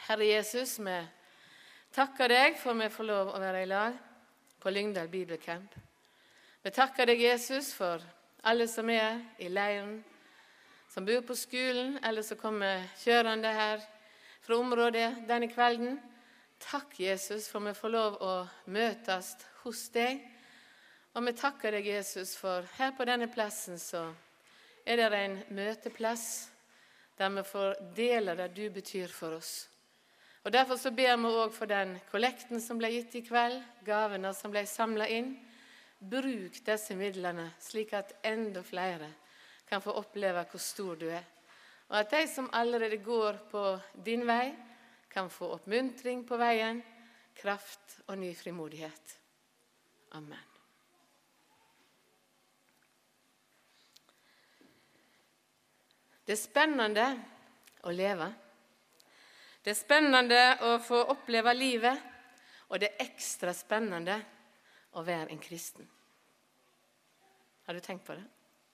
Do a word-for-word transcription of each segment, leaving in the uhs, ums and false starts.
Herre Jesus, vi takker deg for vi får lov å være i lag på Lyngdal Bibelcamp. Vi takker deg, Jesus, for alle som er i leiren, som bor på skolen, eller som kommer kjørende her fra området denne kvelden. Takk, Jesus, for vi får lov å møtes hos deg. Og vi takker deg, Jesus, for her på denne plassen så er det en møteplass der vi får dele det du betyr for oss. Og derfor så ber vi også for den kollekten som ble gitt i kveld, gavene som ble samlet inn. Bruk disse midlene slik at enda flere kan få oppleve hvor stor du er. Og at de som allerede går på din vei kan få oppmuntring på veien, kraft og ny frimodighet. Amen. Det er spennende å leve. Det er spennende å få oppleve livet, og det er ekstra spennende å være en kristen. Har du tenkt på det?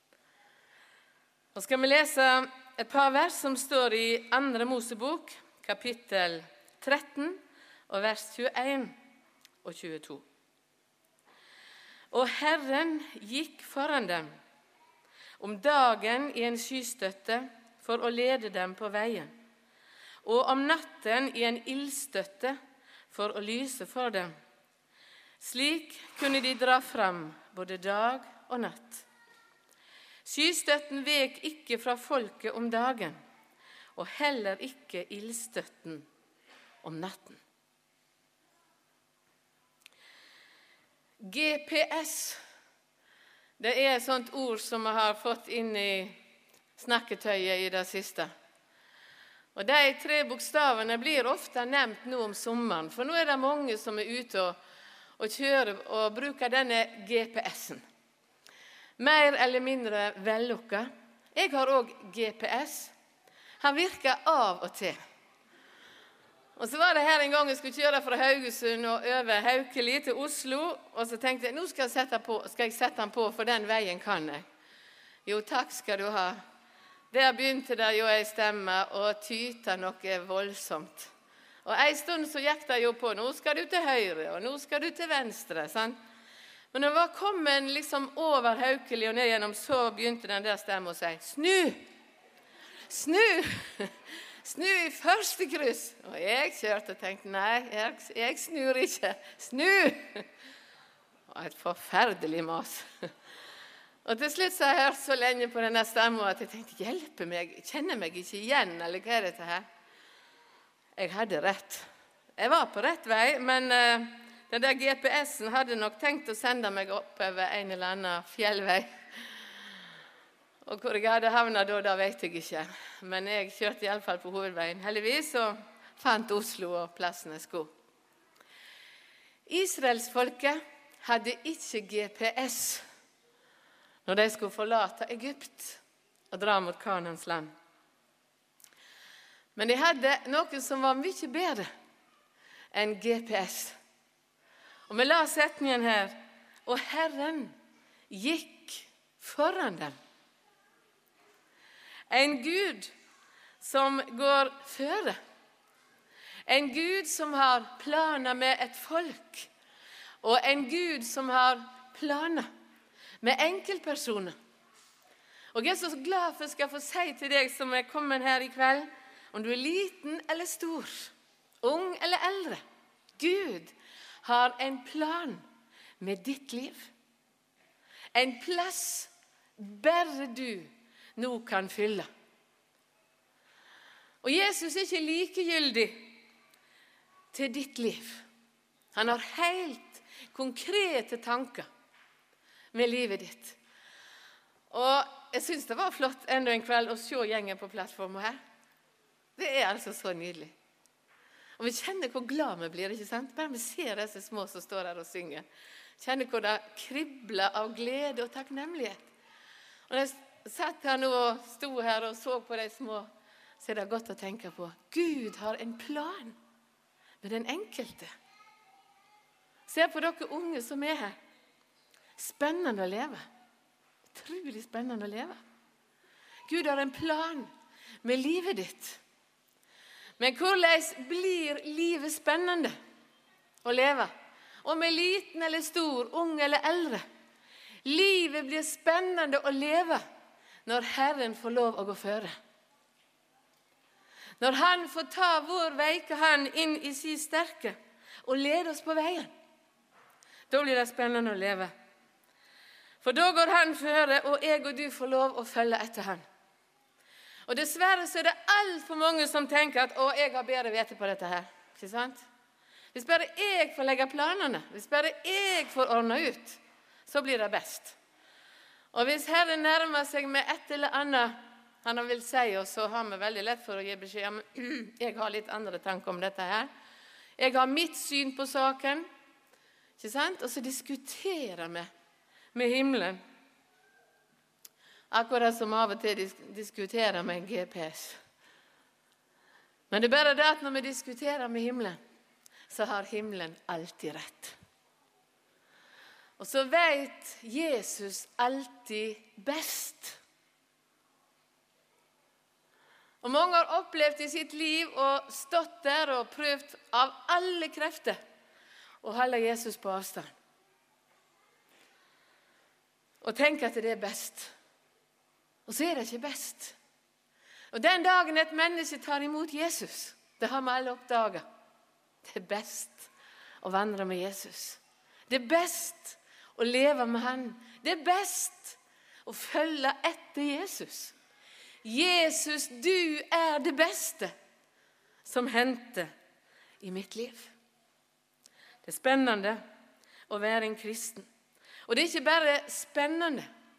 Nå skal vi lese et par vers som står i andre Mosebok, kapittel tretten, og vers tjueen og tjueto. Og Herren gikk foran dem om dagen i en skystøtte for å lede dem på veien, og om natten i en ildstøtte for å lyse for dem. Slik kunne de dra fram både dag og natt. Skystøtten vek ikke fra folket om dagen, og heller ikke ildstøtten om natten. G P S, det er et sånt ord som vi har fått inn i snakketøyet i det siste. Og de tre bokstavene blir ofte nevnt nå om sommeren, for nå er det mange som er ute og, og kjører og bruker denne G P S-en. Mer eller mindre vellukket. Jeg har også G P S. Han virker av og til. Og så var det her en gang jeg skulle kjøre fra Haugesund og over Haukeli til Oslo, og så tenkte jeg, nå skal jeg sette, på, skal jeg sette den på, for den veien kan jeg. Jo, takk skal du ha. Der begynte det jo en stemme og tyta noe voldsomt. Og en stund så gikk det jo på, nå skal du til høyre, og nå skal du til venstre, sant? Men når jeg var kommet liksom over Haukeli og ned gjennom, så begynte den der stemmen å si, snu! Snu! Snu i første kryss! Og jeg kjørte og tenkte, nei, jeg, jeg snur ikke. Snu! Og et forferdelig mas. Og til slutt så har jeg hørt så lenge på denne stemmen at jeg tenkte, hjelpe meg, kjenner meg ikke igjen, eller hva er dette her? Jeg hadde rett. Jeg var på rett vei, men uh, den der G P S-en hadde nok tenkt å sende meg oppover en eller annen fjellvei. Og hvor jeg hadde havnet da, da vet jeg ikke. Men jeg kjørte i alle fall på hovedveien. Heldigvis så fant Oslo og plassen jeg skulle. Israelsfolket hadde ikke G P S når de skulle forlate Egypt og dra mot Kanans land. Men de hadde noe som var mye bedre enn G P S. Og vi la setningen her, og Herren gikk foran dem. En Gud som går føre. En Gud som har planer med et folk. Og en Gud som har planer med enkeltpersoner. Og jeg er så glad for at jeg skal få si til deg som er kommet her i kveld, om du er liten eller stor, ung eller eldre, Gud har en plan med ditt liv. En plass bare du nå kan fylle. Og Jesus er ikke likegyldig til ditt liv. Han har helt konkrete tanker med livet ditt. Og jeg synes det var flott enda en kveld å se gjengen på plattformen her. Det er altså så nydelig. Og vi kjenner hvor glad vi blir, ikke sant? Bare vi ser disse små som står her og synger. Kjenner hvor det kribler av glede og takknemlighet. Og når jeg satt her nå og stod her og så på de små, så er det godt å tenke på. Gud har en plan med den enkelte. Se på dere unge som er her. Spennende å leve. Utrolig spennende å leve. Gud har en plan med livet ditt. Men hvordan blir livet spennende å leve? Om er liten eller stor, ung eller eldre. Livet blir spennende å leve når Herren får lov å gå føre. Når han får ta vår veike hand inn i sin sterke og lede oss på veien. Da blir det spennende å leve. For da går han føre, og jeg og du får lov å følge etter han. Og dessverre så er det alt for mange som tenker at å, jeg har bedre vete på dette her. Ikke sant? Hvis bare jeg får legge planene, hvis bare jeg får ordne ut, så blir det best. Og hvis Herren nærmer seg med et eller annet han vil si oss, så har vi veldig lett for å gi beskjed om jeg har litt andre tanker om dette her. Jeg har mitt syn på saken, ikke sant? Og så diskuterer vi med himmelen. Akkurat som av og til disk- diskuterer med en G P S. Men det er bare det at når vi diskuterer med himmelen, så har himmelen alltid rett. Og så vet Jesus alltid best. Og mange har opplevd i sitt liv og stått der og prøvd av alle krefter å holde Jesus på avstand. Og tenke at det er best. Og så er det ikke best. Og den dagen et menneske tar imot Jesus, det har vi alle oppdaget. Det er best å vandre med Jesus. Det er best å leve med han. Det er best å følge etter Jesus. Jesus, du er det beste som hendte i mitt liv. Det er spennende å være en kristen. Og det er ikke bare spennende,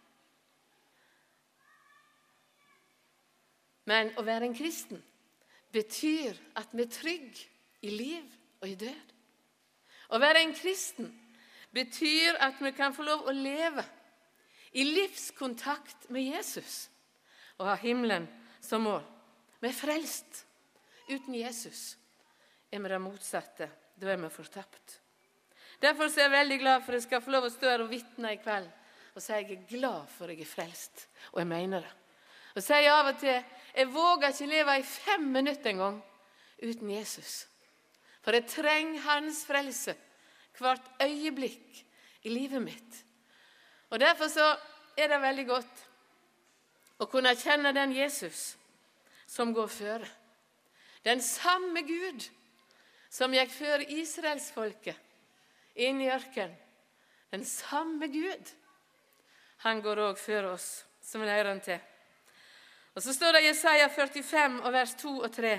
men å være en kristen betyr at vi er trygg i liv og i død. Å være en kristen betyr at vi kan få lov å leve i livskontakt med Jesus og ha himmelen som mål. Vi er frelst. Uten Jesus er vi det motsatte. Da er vi fortapt. Derfor er jeg veldig glad for at jeg skal få lov å stå her og vitne i kveld og si jeg er glad for at jeg er frelst, og jeg mener det. Og sier av og til, jeg våger ikke leve i fem minutter en gang uten Jesus. For jeg trenger hans frelse hvert øyeblikk i livet mitt. Og derfor så er det veldig godt å kunne kjenne den Jesus som går føre. Den samme Gud som gikk før Israelsfolket inn i ørken. Den samme Gud. Han går også før oss, som vi lærer han til. Og så står det i Jesaja førtifem, og vers to og tre.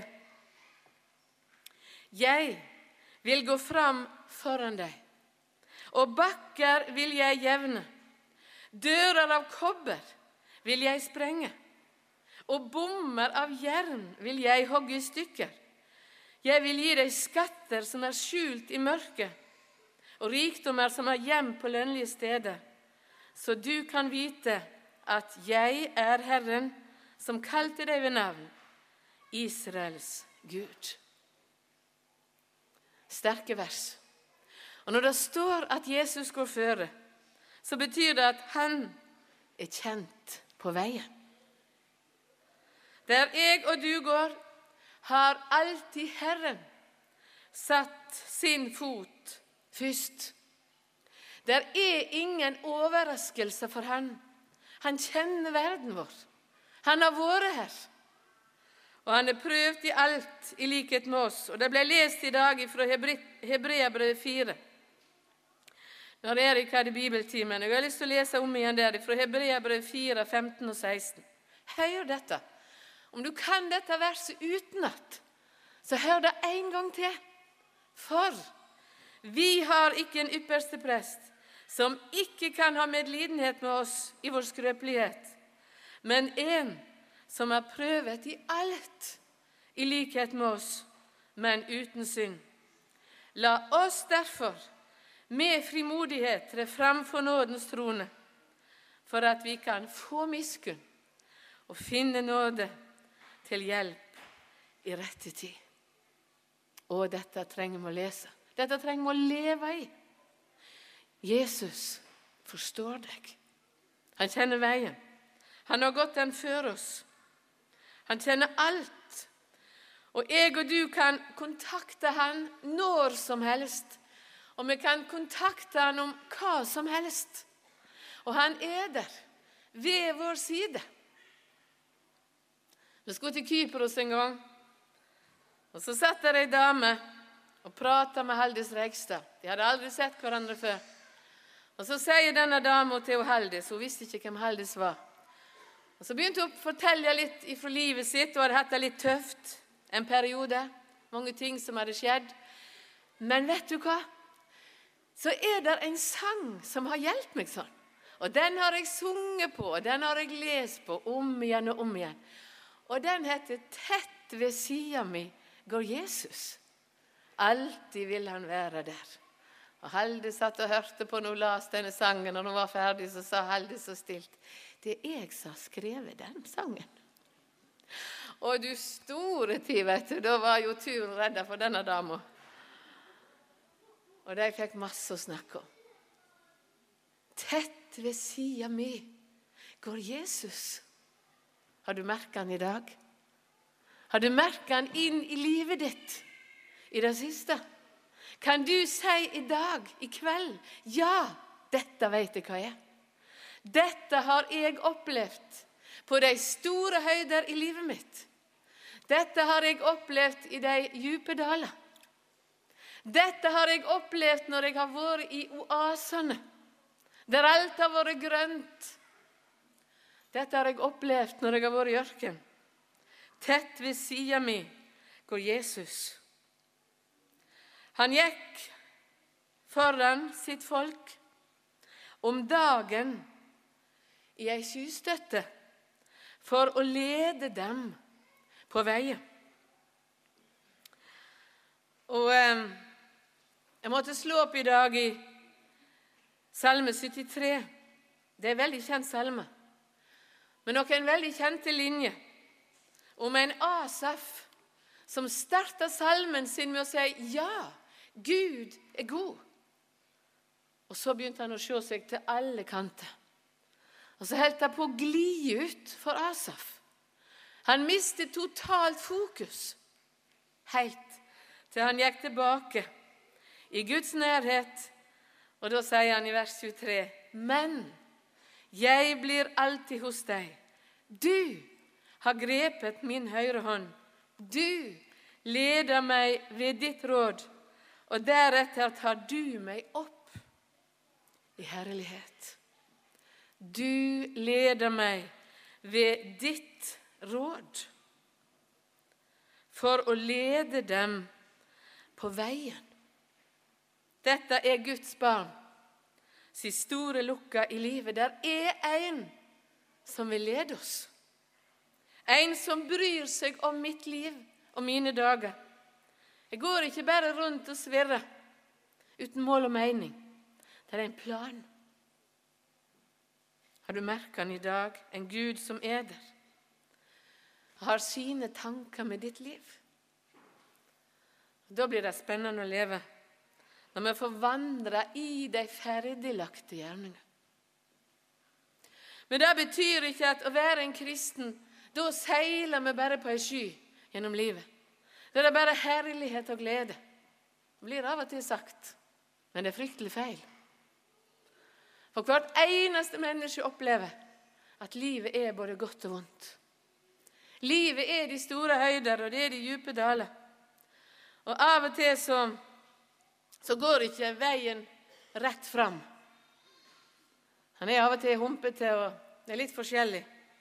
Jeg vil gå fram foran deg, og bakker vil jeg jevne. Dører av kobber vil jeg sprenge, og bommer av jern vil jeg hogge i stykker. Jeg vil gi deg skatter som er skjult i mørket, og rikdommer som er gjemt på lønnlige steder, så du kan vite at jeg er Herren som kalte deg ved navn, Israels Gud. Sterke vers. Og når det står at Jesus går føre, så betyr det at han er kjent på veien. Der jeg og du går, har alltid Herren satt sin fot først. Der er ingen overraskelse for han. Han kjenner verden vår. Han har vært her. Og han er prøvd i alt i likhet med oss. Og det ble lest i dag fra Hebreabrevet fire. Når Erik hadde bibeltimen, jeg har lyst til å lese om igjen der, fra Hebreabrevet fire, femten og seksten. Hør dette. Om du kan dette verset utenat, så hør det en gang til. For vi har ikke en ypperste prest, som ikke kan ha medlidenhet med oss i vår skrøpelighet, men en som er prøvet i alt, i likhet med oss, men uten synd. La oss derfor med frimodighet tre fram for nådens trone, for at vi kan få miskunn og finne nåde til hjelp i rette tid. Og dette trenger vi å lese. Dette trenger vi å leve i. Jesus forstår deg. Han kjenner veien. Han har gått den før oss. Han kjenner alt. Og jeg og du kan kontakte han når som helst. Og vi kan kontakte han om hva som helst. Og han er der, ved vår side. Vi skulle til Kypros en gang. Og så satt der en dame og pratet med Haldis Rekstad. De hadde aldri sett hverandre før. Og så sier denne dama til Haldis, hun visste ikke hvem Haldis var. Og så begynte hun å fortelle litt fra livet sitt, og hadde hatt det litt tøft en periode. Mange ting som hadde skjedd. Men vet du hva? Så er det en sang som har hjulpet meg sånn. Og den har jeg sunget på, og den har jeg lest på om igjen og om igjen. Og den heter «Tett ved siden mi går Jesus». Alltid vil han være der. Og Haldis satt og hørte på når hun las denne sangen, og når hun var ferdig, så sa Haldis så stilt, det er jeg som har skrevet den sangen. Og du store tid, vet du, da var jo turen redda for denne dama. Og de fikk masse å snakke om. Tett ved siden mi går Jesus. Har du merket han i dag? Har du merket han inn i livet ditt i det siste? Kan du si i dag, i kveld, ja, dette vet jeg hva jeg er. Dette har jeg opplevd på de store høyder i livet mitt. Dette har jeg opplevd i de dype daler. Dette har jeg opplevd når jeg har vært i oasene, der alt har vært grønt. Dette har jeg opplevd når jeg har vært i ørken. Tett ved siden mi går Jesus. Han gikk foran sitt folk om dagen i ei skystøtte for å lede dem på veien. Og eh, jeg måtte slå opp i dag i Salme syttitre. Det er en veldig kjent salme. Men noen veldig kjente linje om en Asaf som startet salmen sin med å si ja, Gud er god. Og så begynte han å se seg til alle kanter. Og så holdt han på å gli ut for Asaf. Han mistet totalt fokus. Helt til han gikk tilbake i Guds nærhet. Og da sier han i vers tjuetre, men jeg blir alltid hos deg. Du har grepet min høyre hånd. Du leder meg ved ditt råd, og deretter tar du meg opp i herlighet. Du leder meg ved ditt råd for å lede dem på veien. Dette er Guds barn, sin store lukka i livet. Der er en som vil lede oss. En som bryr seg om mitt liv og mine dager. Jeg går ikke bare rundt og svirrer uten mål og mening. Det er en plan. Har du merket han i dag? En Gud som er der. Har sine tanker med ditt liv. Da blir det spennende å leve. Når vi får vandre i de ferdiglagte gjerninger. Men det betyr ikke at å være en kristen, da seiler vi bare på en sky gjennom livet. Det er bare herlighet og glede. Det blir av og til sagt, men det er fryktelig feil. For hvert eneste menneske opplever at livet er både godt og vondt. Livet er de store høyder, og det er de dype daler. Og av og til så, så går ikke veien rett fram. Han er av og til humpete, og det er litt forskjellig.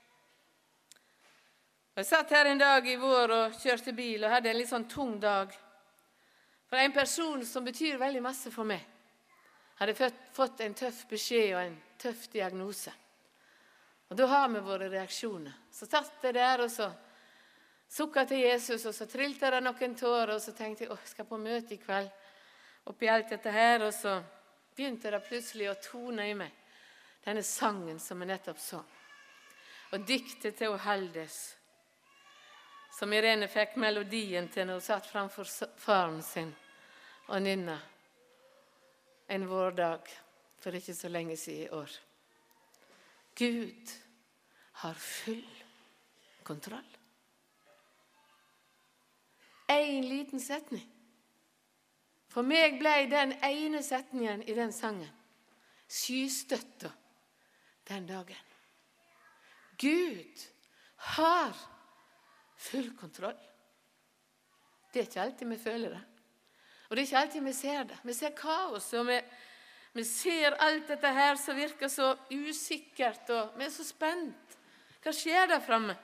Og jeg satt her en dag i vår og kjørte bil, og hadde en litt sånn tung dag. For en person som betyr veldig masse for meg, hadde fått en tøff beskjed og en tøff diagnose. Og da har vi våre reaksjoner. Så satt jeg der, og så sukket til Jesus, og så trilte det noen tårer, og så tenkte jeg, åh, jeg skal på møte i kveld, oppi alt dette her, og så begynte det plutselig å tone i meg, denne sangen som jeg nettopp så. Og diktet til Haldis, som Irene fikk melodien til når hun satt framfor faren sin, og nynna en vårdag for ikke så lenge siden i år. Gud har full kontroll. en liten setning. For meg ble den ene setningen i den sangen skystøtta den dagen. Gud har full kontroll. Det er ikke alltid vi føler det. Og det er ikke alltid vi ser det. Vi ser kaos, og vi, vi ser alt dette her som virker så usikkert, og vi er så spent. Hva skjer der fremme?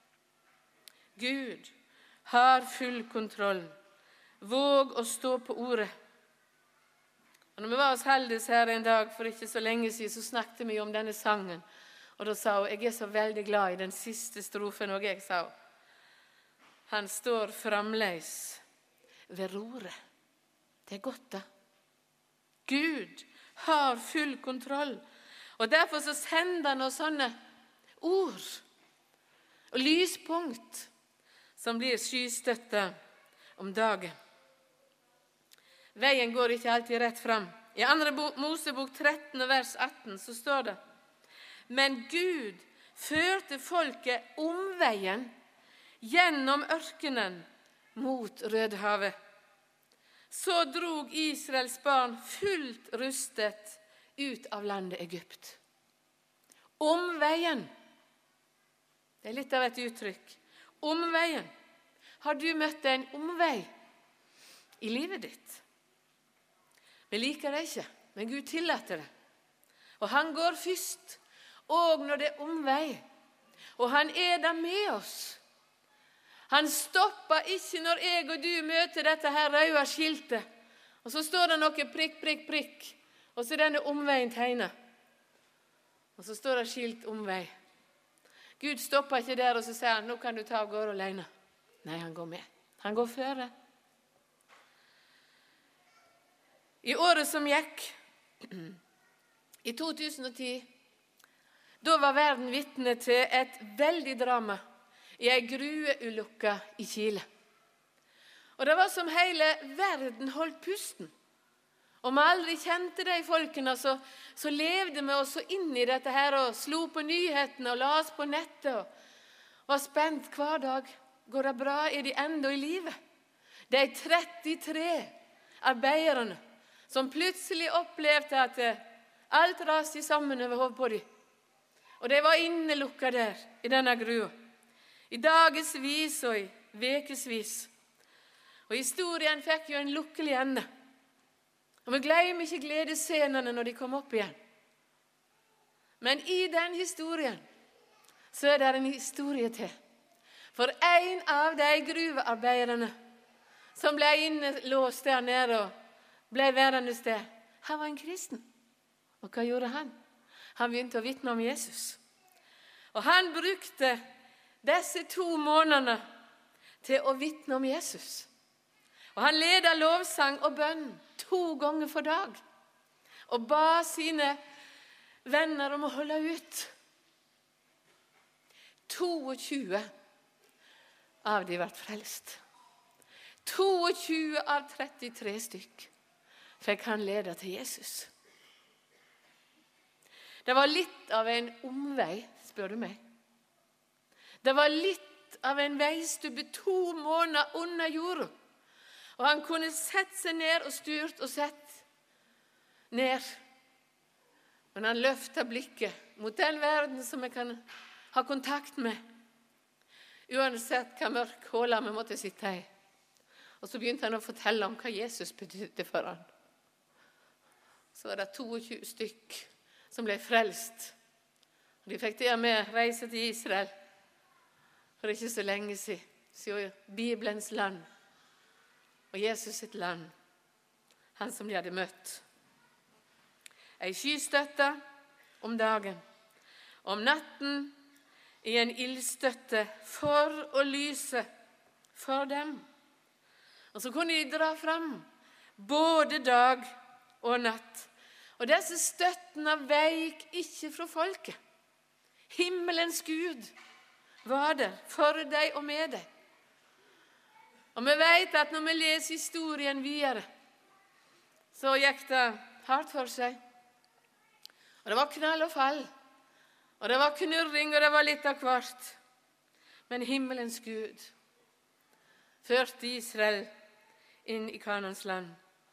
Gud har full kontroll. Våg å stå på ordet. Og når vi var hos Heldis her en dag for ikke så lenge siden, så snakket vi om denne sangen. Og da sa hun, jeg er så veldig glad i den siste strofen, og jeg sa, han står framleis ved roret. Det er godt da. Gud har full kontroll. Og derfor så sender han oss sånne ord og lyspunkt som blir skystøtta om dagen. Veien går ikke alltid rett fram. I andre Mosebok tretten, vers atten, så står det, men Gud førte folket omveien gjennom ørkenen mot Rødehavet. Så drog Israels barn fullt rustet ut av landet Egypt. Omveien. Det er litt av et uttrykk. Omveien. Har du møtt en omvei i livet ditt? Vi liker det ikke, men Gud tillater det. Og han går først, og når det er omvei. Og han er der med oss. Han stopper ikke når jeg og du møter dette her røde skiltet. Og så står det noe prikk, prikk, prikk. Og så er denne omveien tegnet. Og så står det skilt omvei. Gud stopper ikke der og så sier han, nå kan du ta og gå alene. Nei, han går med. Han går føre. I året som gikk, i to tusen og ti, da var verden vitne til et veldig drama i en grueulykke i Chile. Og det var som hele verden holdt pusten. Om vi aldri kjente de folkene, så, så levde vi oss så inn i dette her, og slo på nyhetene og la oss på nettet, og var spent hver dag. Går det bra? Er de enda i livet? De trettitre arbeiderne som plutselig opplevde at alt raste sammen over hodet på dem. Og de var innelukket der, i denne grua. I dagesvis og i vekesvis. Og historien fikk jo en lukkelig ende. Og vi glemmer ikke gledesscenene når de kom opp igjen. Men i den historien så er det en historie til. For en av de gruvearbeiderne som ble innelåst der nede og ble værende sted, han var en kristen. Og hva gjorde han? Han begynte å vitne om Jesus. Og han brukte disse to månedene til å vitne om Jesus. Og han ledet lovsang og bønn to ganger for dag. Og ba sine venner om å holde ut. tjueto av de ble frelst. tjueto av trettitre stykk fikk han lede til Jesus. Det var litt av en omvei, spør du meg. Det var litt av en veistubbe to måneder under jorda. Og han kunne sette seg ned og styrt og sett ned. Men han løftet blikket mot den verden som vi kan ha kontakt med. Uansett hva mørk håla vi måtte sitte i. Og så begynte han å fortelle om hva Jesus betydde for han. Så var det tjueto stykk som ble frelst. Og de fikk der med reise til Israel for ikke så lenge siden. Så Bibelens land og Jesus sitt land, han som de hadde møtt. Ei skystøtte om dagen, om natten i en ildstøtte for å lyse for dem. Og så kunne de dra fram både dag og natt. Og disse støttene veik ikke fra folket. Himmelens Gud var der for deg og med deg. Og vi vet at når vi leser historien videre, så gikk det hardt for seg. Og det var knall og fall. Og det var knurring, og det var litt av hvert. Men himmelens Gud førte Israel inn i Kanans land.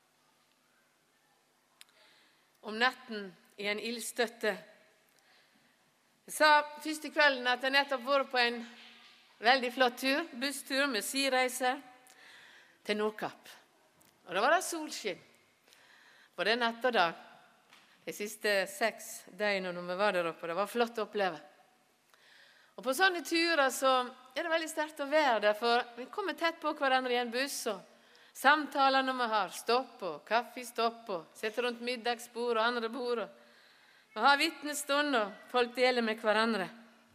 Om natten i en ildstøtte. Jeg sa første kvelden at jeg nettopp var på en veldig flott tur, busstur med sireiser til Nordkapp. Og da var det solskinn. Både natt og dag. De siste seks døgnene når vi var der oppe. Det var flott å oppleve. Og på sånne turer så er det veldig sterkt å være der, for vi kommer tett på hverandre i en buss, og samtaler når vi har stopp og kaffestopp, og sitter rundt middagsbord og andre bord, og vi har vittnestund, og folk deler med hverandre.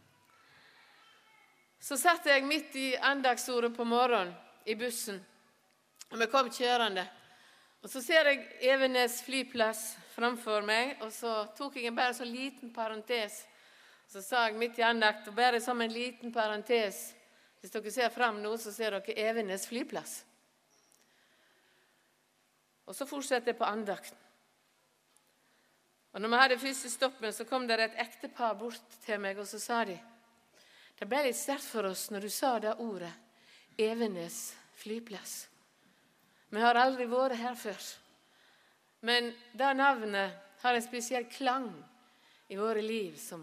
Så satt jeg midt i andagsordet på morgenen i bussen, og vi kom kjørende. Og så ser jeg Evenes flyplass framfor meg, og så tok jeg bare en sånn liten parentes. Så sa jeg midt i andakt, og bare som en liten parentes, hvis dere ser frem nå, så ser dere Evenes flyplass. Og så fortsetter jeg på andakten. Og når vi hadde første stoppen, så kom det et ektepar bort til meg, og så sa de, det ble litt sterkt for oss når du sa det ordet, Evenes flyplass. Vi har aldri vært her før. Men det navnet har en spesiell klang i våre liv som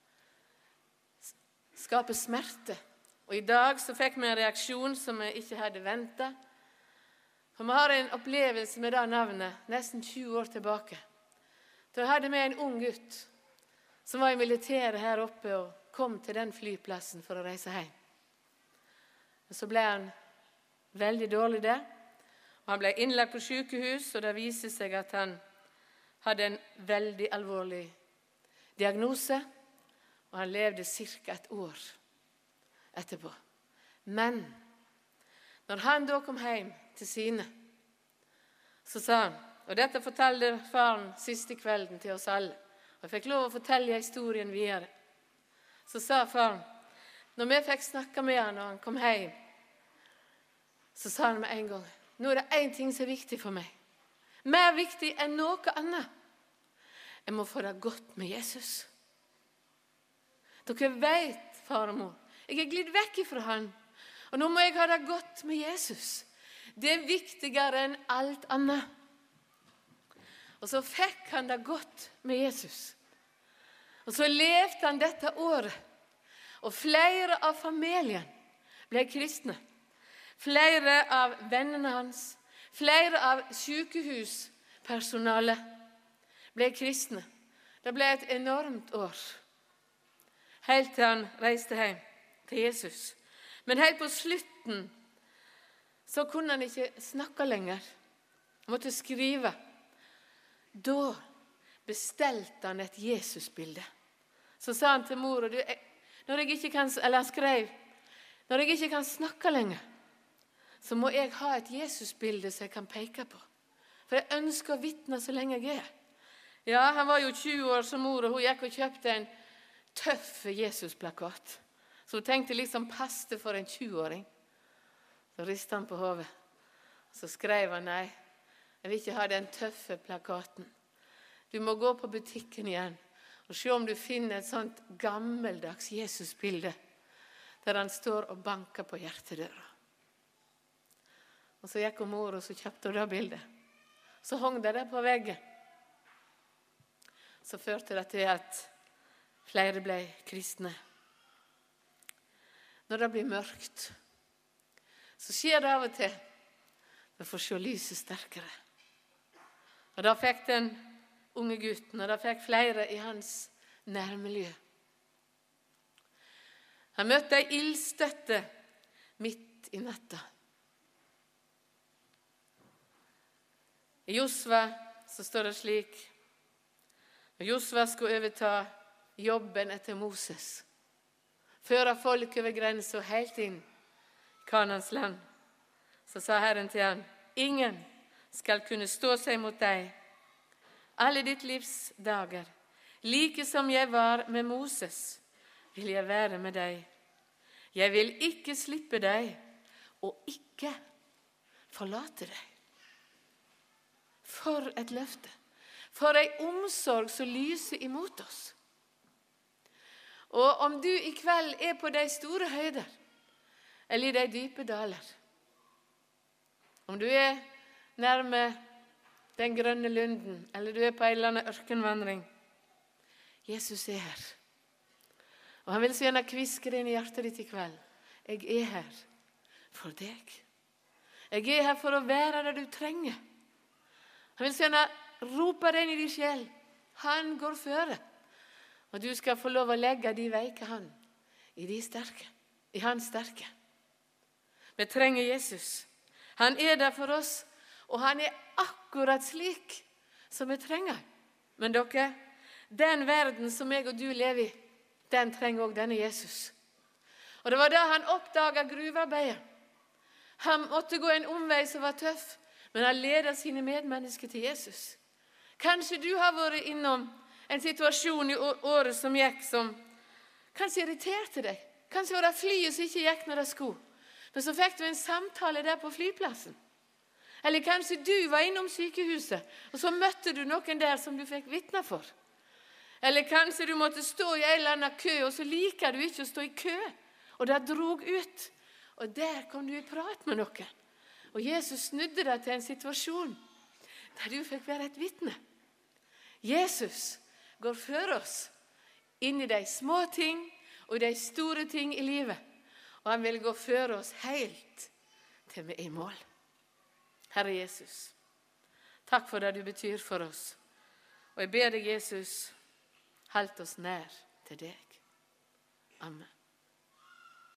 skaper smerte. Og i dag så fikk vi en reaksjon som vi ikke hadde ventet. For vi har en opplevelse med det navnet nesten tjue år tilbake. Da hadde vi en ung gutt som var i militæret her oppe og kom til den flyplassen for å reise hjem. Og så ble han veldig dårlig der. Og han ble innlagt på sykehus, og det viste seg at han hadde en veldig alvorlig diagnose, og han levde cirka et år etterpå. Men når han da kom hjem til sine, så sa han, og dette fortalte faren siste kvelden til oss alle, og jeg fikk lov å fortelle historien videre, så sa faren, når vi fikk snakke med han og han kom hjem, så sa han med en gang, nå er det en ting som er viktig for meg. Mer viktig enn noe annet. Jeg må få det godt med Jesus. Dere vet, far og mor, jeg er glidd vekk fra han, og nå må jeg ha det godt med Jesus. Det er viktigere enn alt annet. Og så fikk han det godt med Jesus. Og så levde han dette året, og flere av familien ble kristne. Flere av vennene hans, flere av sykehuspersonalet ble kristne. Det ble et enormt år. Helt til han reiste hjem til Jesus. Men helt på slutten så kunne han ikke snakke lenger. Han måtte skrive. Da bestilte han et Jesusbilde. Så sa han til mor, du, jeg, når jeg ikke kan, eller han skrev, når jeg ikke kan snakke lenger, så må jeg ha et Jesusbilde som jeg kan peke på. For jeg ønsker å vitne så lenge jeg er. Ja, han var jo tjue år som mor, og hun gikk og kjøpte en tøff Jesusplakat. Så hun tenkte liksom paste for en tjueåring. Så ristet han på hodet. Så skrev han, nei, jeg vil ikke ha den tøffe plakaten. Du må gå på butikken igjen og se om du finner et sånt gammeldags Jesusbilde der han står og banker på hjertedøra. Og så gikk hun mor og så kjøpte hun det bildet. Så hong det der på veggen. Så førte det til at flere ble kristne. Når det blir mørkt, så skjer det av og til. Vi får se lyset sterkere. Og da fikk den unge gutten, og da fikk flere i hans nærmiljø. Han møtte ei ildstøtte midt i natta. I Josva så står det slik, når Josva skulle overta jobben etter Moses, føre folk over grensen helt inn i Kanans land, så sa Herren til han, ingen skal kunne stå seg mot deg alle ditt livs dager. Like som jeg var med Moses, vil jeg være med deg. Jeg vil ikke slippe deg, og ikke forlate deg. For et løfte. For en omsorg som lyser imot oss. Og om du i kveld er på de store høyder, eller i de dype daler, Om du er nærme den grønne lunden, eller du er på en eller annen ørkenvandring, Jesus er her. Og han vil så gjerne kviske det inn i hjertet ditt i kveld. Jeg er her for deg. Jeg er her for å være det du trenger. Han vil så gjerne rope det inn i din sjel. Han går føre. Og du skal få lov å legge de veike han i de sterke, i hans sterke. Vi trenger Jesus. Han er der for oss, og han er akkurat slik som vi trenger. Men dere, den verden som jeg og du lever i, den trenger også denne Jesus. Og det var da han oppdaget gruvearbeidet. Han måtte gå en omvei som var tøff, men han ledet sine medmennesker til Jesus. Kanskje du har vært innom en situasjon i året som gikk, som kanskje irriterte deg. Kanskje var det flyet som ikke gikk når det skulle. Men så fikk du en samtale der på flyplassen. Eller kanskje du var innom sykehuset, og så møtte du noen der som du fikk vitne for. Eller kanskje du måtte stå i en eller annen kø, og så liker du ikke å stå i kø. Og det drog ut. Og der kom du i prat med noen. Og Jesus snudde deg til en situasjon der du fikk være et vitne. Jesus går før oss inn i de små ting og i de store ting i livet. Og han vil gå før oss helt til vi er i mål. Herre Jesus, takk for det du betyr for oss. Og jeg ber deg, Jesus, halt oss nær til deg. Amen.